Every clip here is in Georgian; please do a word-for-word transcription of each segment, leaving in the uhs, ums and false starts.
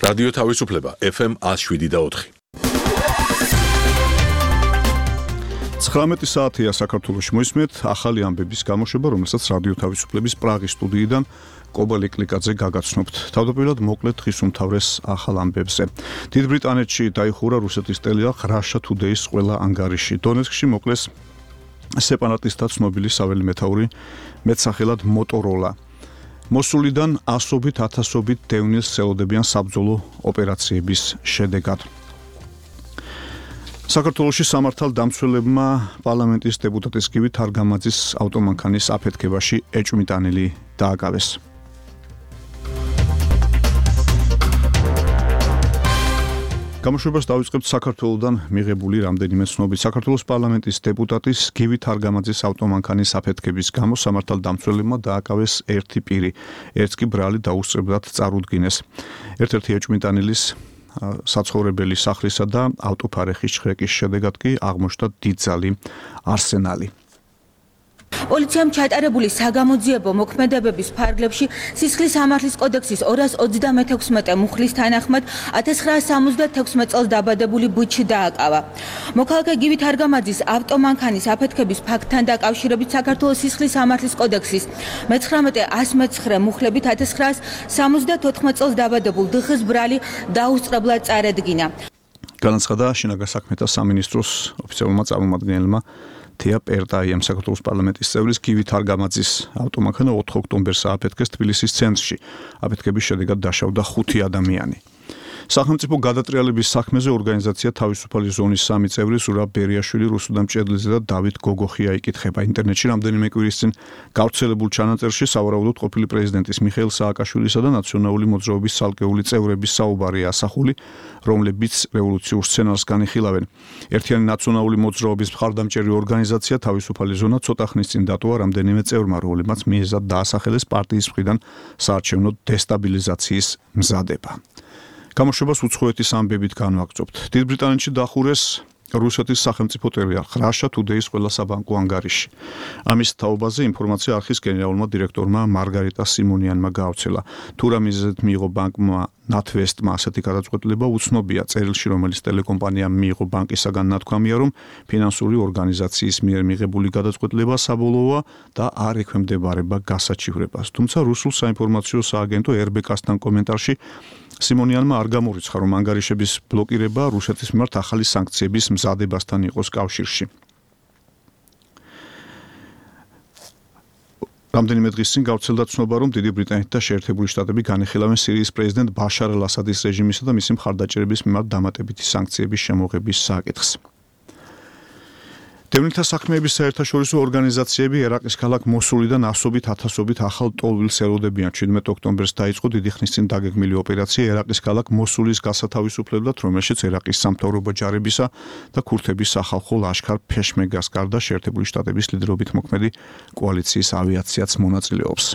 რადიო თავისუფლება ეფ ემ one oh seven და four. ცხრამეტი საათია საქართველოში მოისმენთ ახალი ამბების გამოშვება, რომელსაც რადიო თავისუფლების პრაღის სტუდიიდან კობა ლიკლიკაძე გაგაცნობთ. თავდაპირველად მოკლედ დღის უმთავრეს ახალ ამბებზე. დიდ ბრიტანეთში დაიხურა რუსეთის ტელეარხ Russia Today-ის ყველა ანგარიში. დონეცკში მოკლეს სეპარატისტთა ცნობილი საველე მეთაური მეტსახელად მოტოროლა. მოსულიდან ასობით ათასობით დევნილს ელოდებიან საბრძოლო ოპერაციების შედეგად. საქართველოში სამართალ დამცველებმა პარლამენტის დეპუტატის გივი თარგამაძის ავტომანქანის აფეთქებაში ეჭვმიტანილი დააკავეს. გამოშვებას დავიწყებთ საქართველოდან მიღებული რამდენიმე ცნობით. საქართველოს პარლამენტის დეპუტატის გივი თარგამაძის ავტომანქანის აფეთქების გამო სამართალ დამცველებმა დააკავეს ერთი პირი. ერთს კი ბრალი დაუსწრებლად წარუდგინეს. ერთ-ერთი ეჭვმიტანილის საცხოვრებელი სახლისა და ავტოფარეხის ჩხრეკის შედეგად კი აღმოჩნდა დიდძალი არსენალი. პოლიციამ ჩატარებული საგამოძიებო მოქმედებების ფარგლებში სისხლის სამართლის კოდექსის ორას ოცდამეთექვსმეტე მუხლის თანახმად ათას ცხრაას სამოცდათექვსმეტ წელს დაბადებული ბუჩი დააკავა. მოქალაქე გივი თარგამაძის ავტომანქანის აფეთქების ფაქტთან დაკავშირებით საქართველოს სისხლის სამართლის კოდექსის მეცხრამეტე ასი მეცხრე მუხლებით ათას ცხრაას სამოცდათოთხმეტ წელს დაბადებულ დხ-ს ბრალი დაუსწრებლად წარედგინა. განაცხადა შინაგან საქმეთა სამინისტროს ოფიციალურმა წარმომადგენელმა თეა პერტაიამ. საქართველოს პარლამენტის წევრის გივი თარგამაძის ავტომანქანა ოთხ ოქტომბერს ააფეთქეს თბილისის ცენტრში. აფეთქების შედეგად დაშავდა ხუთი ადამიანი. სახელმწიფო გადატრიალების საქმეზე ორგანიზაცია თავისუფალი ზონის სამი წევრი ზურაბ ბერიაშვილი, რუსუდან მჭედლიძე და დავით გოგოხია იკითხება. ინტერნეტში რამდენიმე კვირის წინ გავრცელებულ ჩანაწერში სავარაუდოდ ყოფილი პრეზიდენტის მიხეილ სააკაშვილისა და ნაციონალური მოძრაობის ცალკეული წევრების საუბარია ასახული, რომლებიც რევოლუციურ სცენარს განიხილავენ. ერთიანი ნაციონალური მოძრაობის მხარდამჭერი ორგანიზაცია თავისუფალი ზონა ცოტა ხნის წინ დატოვა რამდენიმე წევრმა, რომლებმაც მიეզად დაასახელეს პარტიის მხრიდან საარჩევნო დესტაბილიზაციის მზადება. გამოშვებას უცხოეთის ამბებით განვაგრძობთ. დიდ ბრიტანეთში დახურეს რუსეთის სახელმწიფო ტელეარხ Russia Today-ის ყველა საბანკო ანგარიში. ამის თაობაზე ინფორმაცია არხის გენერალურმა დირექტორმა მარგარიტა სიმონიანმა გაავრცელა. თუ რა მიზეზით მიიღო ბანკმა ნათვესტმა ასეთი გადაწყვეტილება უცნობია. წერილში, რომელიც ტელეკომპანიამ მიიღო ბანკისაგან ნათქვამია, რომ ფინანსური ორგანიზაციის მიერ მიღებული გადაწყვეტილება საბოლოოა და არ ექვემდებარება გასაჩივრებას. თუმცა რუსულ საინფორმაციო სააგენტო er be ka-სთან კომენტარში სიმონიანმა არ გამორიცხა, რომ ანგარიშების ბლოკირება რუსეთის მიმართ ახალი სანქციების მზადებასთან იყოს კავშირში. რამდენიმე დღის წინ გავრცელდა ცნობა, რომ დიდი ბრიტანეთი და შეერთებული შტატები განეხილავენ სირიის პრეზიდენტ ბაშარ ალ-ასადის რეჟიმისა და მისი მხარდაჭერების მიმართ დამატებითი სანქციების შემოღების საკითხს. დევნილთა საქმეების საერთაშორისო ორგანიზაციები ერაყის ქალაქ მოსულიდან ასობით ათასობით ახალ ტოლვილს ელოდებიან. შვიდმეტ ოქტომბერს დაიწყო დიდი ხნის წინ დაგეგმილი ოპერაცია ერაყის ქალაქ მოსულის გასათავისუფლებლად, რომელშიც ერაყის სამთავრობო ჯარებისა და ქურთების სახალხო ლაშქარ ფეშმეგას გარდა შეერთებული შტატების ლიდერობით მოქმედი კოალიციის ავიაციაც მონაწილეობს.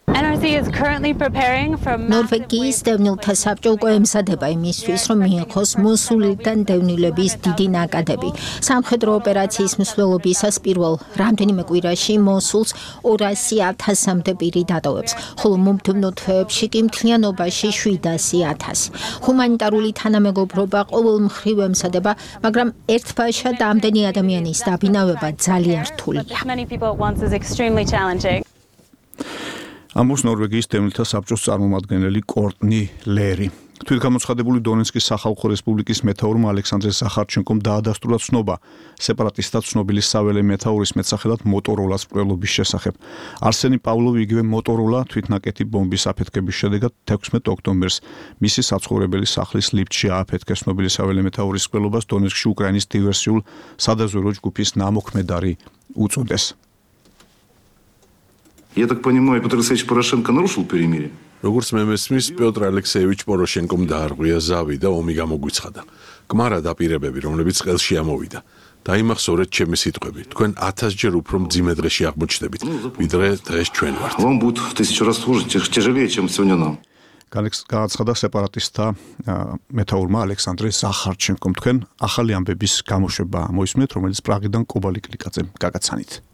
ნორვეგიის დევნილთა საბჭო უკვე ემზადება იმისთვის, რომ მიიღოს მოსულიდან დევნილების დიდი ნაკადები. სამხედრო ოპერაციის მსვლელობისას პირველ რამდენიმე კვირაში მოსულს ორასი ათასამდე პირი დატოვებს, ხოლო მომდევნო თვეებში კი მთლიანობაში შვიდასი ათასი. ჰუმანიტარული თანამეგობრობა ყოველ მხრივ ემზადება, მაგრამ ერთბაშად ამდენი ადამიანის დაბინავება ძალიან რთულია. ამბობს ნორვეგიის დევნილთა საბჭოს წარმომადგენელი კორტნი ლერი. თვითგამოცხადებული დონეცკის სახალხო რესპუბლიკის მეთაურმა ალექსანდრე ზახარჩენკომ დაადასტურა ცნობა სეპარატისტთა ცნობილი საველე მეთაურის მეტსახელად მოტოროლას მკვლელობის შესახებ. არსენი პავლოვი, იგივე მოტოროლა, თვითნაკეთი ბომბის აფეთქების შედეგად თექვსმეტ ოქტომბერს მისი საცხოვრებელი სახლის ლიფტში ააფეთქეს. ცნობილი საველე მეთაურის მკვლელობას დონეცკში უკრაინის დივერსიულ სადაზვერვო ჯგუფის ნამოქმედარი უწოდეს. Я так понимаю, Петр Алексеевич Порошенко нарушил перемирие? როგორც მე მესმის, პიოტრ ალექსეევიჩ პოროშენკომ დაარღვია ზავი და ომი გამოგვიცხადა. გმარა დაპირებები, რომლებიც ყელში ამოვიდა. დაიმახსოვრეთ ჩემი სიტყვები. თქვენ ათასჯერ უფრო მძიმე დღეში აღმოჩნდებით, ვიდრე დღეს ჩვენ ვართ. Вам будет в тысячу раз хуже, тяжелее, чем сегодня нам. გააცხადა სეპარატისტთა მეთაურმა ალექსანდრე ზახარჩენკომ. თქვენ ახალი ამბების გამოშვება მოისმენთ, რომელიც პრაღიდან კობა ლიკლიკაძემ გაგაცანით.